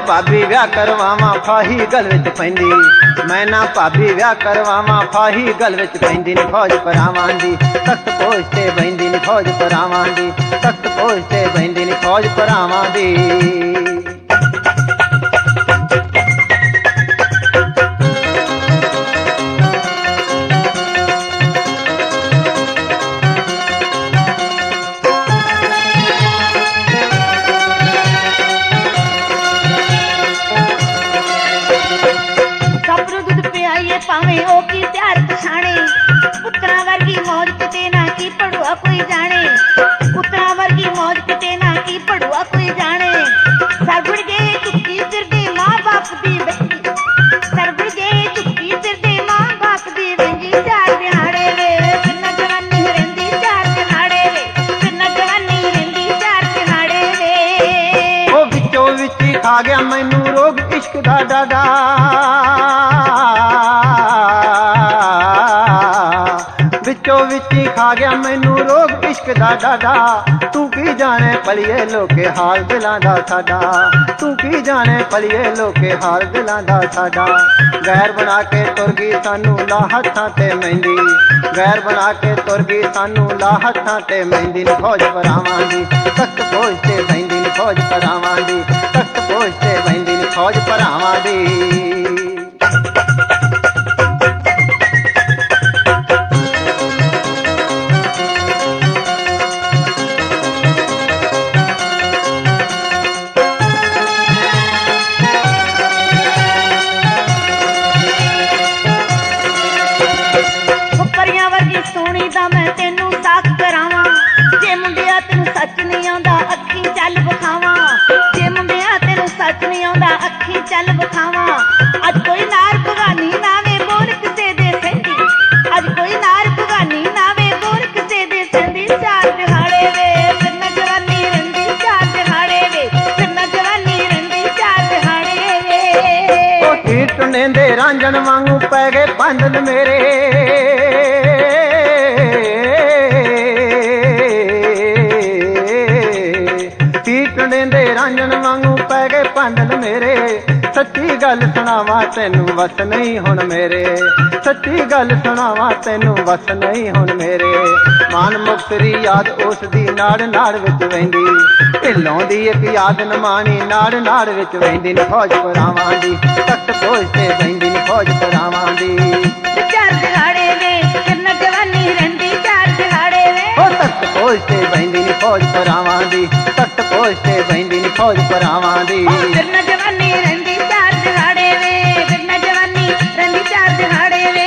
भाभी व्याह करवावां फाही गल विच पैंदी, मैं ना भाभी व्याह करवावां फाही गल विच पैंदी नी फौज भरावां दी, तख्त पोश ते बहिंदी नी फौज भरावां दी, तख्त पोश ते बहिंदी नी फौज भरावां दी। भावें ओ की प्यार पछाणे, पुत्रा वर्गी मौज किते ना की पढ़ुआ कोई जाने, पुत्रा वर्गी मौज किते ना की पढ़ुआ कोई जाने। सरबड़ गए चुक्की फिरदे मां बाप दी बेटी, सरबड़ गए चुक्की फिरदे मां बाप दी बेटी, चार दिहाड़े वे फिर ना जवानी रहिंदी, चार दिहाड़े वे फिर ना जवानी रहिंदी, चार दिहाड़े वे। ओ विचों विच खा गया मैनू रोग इश्क दा डाडा, विचों विच खा गया मैनू रोग इश्क दा डाडा, तू की जाने पलिए लोके हाल दिलां दा साडा, तू की जाने पलिए लोके हाल दिलां दा साडा। गैर बना के तुर गई सानू ला हत्थां ते मेहंदी, गैर बना के तुर गई सानू ला हत्थां ते मेहंदी नी फौज भरावां दी, तख्त पोश ते बहिंदी नी फौज भरावां दी, तख्त पोश ते बहिंदी नी फौज भरावां दी। सोनी दा मैं तेनू साख करावां, जे मुंडिया तेनू सच नहीं आंदा अखी चल विखावां, जे मुंडिया तेनू सच नहीं आंदा अखी चल विखावां। अज कोई नार भगानी नावे बोर किसे दे सेंदी, अज कोई नार भगानी नावे बोर किसे दे सेंदी, चार दिहाड़े वे फिर ना जवानी रहिंदी, चार दिहाड़े वे फिर ना जवानी रहिंदी, चार दिहाड़े वे। ओ हीर टुनेंदे रांझण वांगू पै गए बंधन मेरे, रांझण वांगू पै गए पांडल मेरे, सच्ची गल सुनावा तेनू वस नहीं हुण मेरे, सच्ची गल सुनावा तेनू वस नहीं हुण मेरे। मान मुक्तरी याद उस दी नाड़ नाड़ विच वहिंदी, ढिलों दी इक याद नमानी नाड़ नाड़ विच वहिंदी नी फौज भरावां दी, तख्त पोश ते बहिंदी नी फौज भरावां दी। चार दिहाड़े वे फिर ना जवानी रहिंदी, चार दिहाड़े वे ओ तख्त पोश ते बहिंदी नी फौज भरावां दी, तख्त पोश ते बहिंदी नी फौज भरावां दी। फिर ना जवानी रहिंदी, चार दिहाड़े वे फिर ना जवानी रहिंदी, चार दिहाड़े वे।